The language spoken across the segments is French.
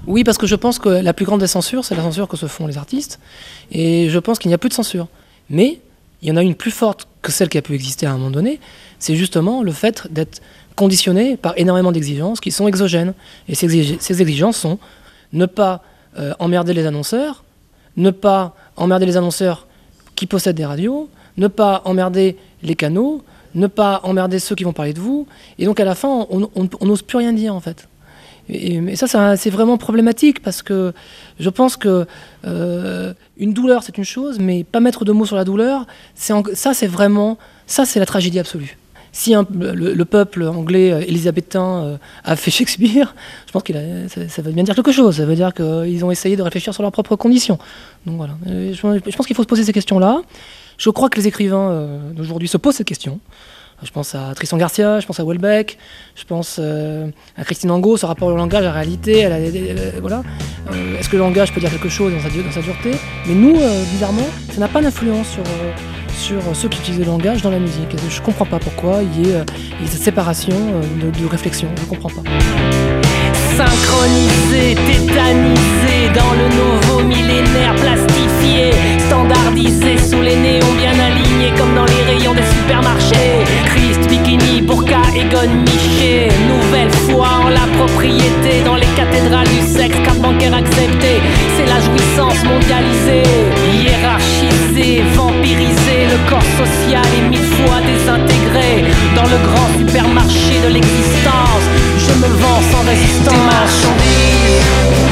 Oui, parce que je pense que la plus grande des censures, c'est la censure que se font les artistes. Et je pense qu'il n'y a plus de censure. Mais il y en a une plus forte que celle qui a pu exister à un moment donné. C'est justement le fait d'être conditionné par énormément d'exigences qui sont exogènes. Et ces exigences sont ne pas emmerder les annonceurs, ne pas emmerder les annonceurs qui possèdent des radios, ne pas emmerder les canaux, ne pas emmerder ceux qui vont parler de vous. Et donc à la fin, on n'ose plus rien dire en fait. Et ça, c'est vraiment problématique parce que je pense que une douleur, c'est une chose, mais pas mettre de mots sur la douleur, c'est la tragédie absolue. Si le peuple anglais élisabétain a fait Shakespeare, je pense ça veut bien dire quelque chose. Ça veut dire qu'ils ont essayé de réfléchir sur leurs propres conditions. Donc voilà. Je pense qu'il faut se poser ces questions-là. Je crois que les écrivains d'aujourd'hui se posent cette question. Je pense à Tristan Garcia, je pense à Houellebecq, je pense à Christine Angot, ce rapport au langage, à la réalité, voilà. Est-ce que le langage peut dire quelque chose dans sa dureté? Mais nous, bizarrement, ça n'a pas d'influence sur ceux qui utilisent le langage dans la musique. Je ne comprends pas pourquoi il y ait cette séparation de réflexion, je ne comprends pas. Synchronisé, tétanisé dans le nouveau millénaire, plastifié, standardisé sous les néons bien alignés comme dans les rayons des supermarchés. Christ, bikini, burqa, Egon, Miché, nouvelle foi en la propriété dans les cathédrales du sexe, carte bancaire acceptée. C'est la jouissance mondialisée, hiérarchisée, vampirisée. Le corps social est 1000 fois désintégré dans le grand supermarché de l'existence. Je me vends sans résistance. Des marchandises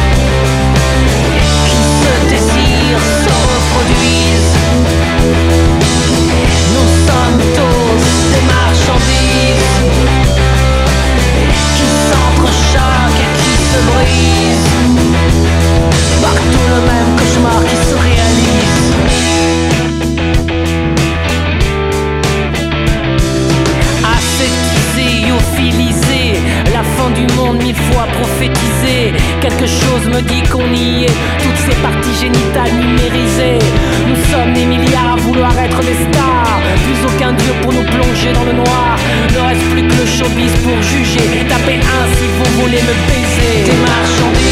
qui se désirent, se reproduisent. Nous sommes tous des marchandises qui s'entrechoquent et qui se brisent. Partout le même cauchemar qui se réalise. Aseptisé, euphilisé, la fin du monde 1000 fois prophétisée. Quelque chose me dit qu'on y est, toutes ces parties génitales numérisées. Nous sommes des milliards à vouloir être des stars. Plus aucun dieu pour nous plonger dans le noir. Ne reste plus que le showbiz pour juger. Tapez un si vous voulez me baiser. Des marchandises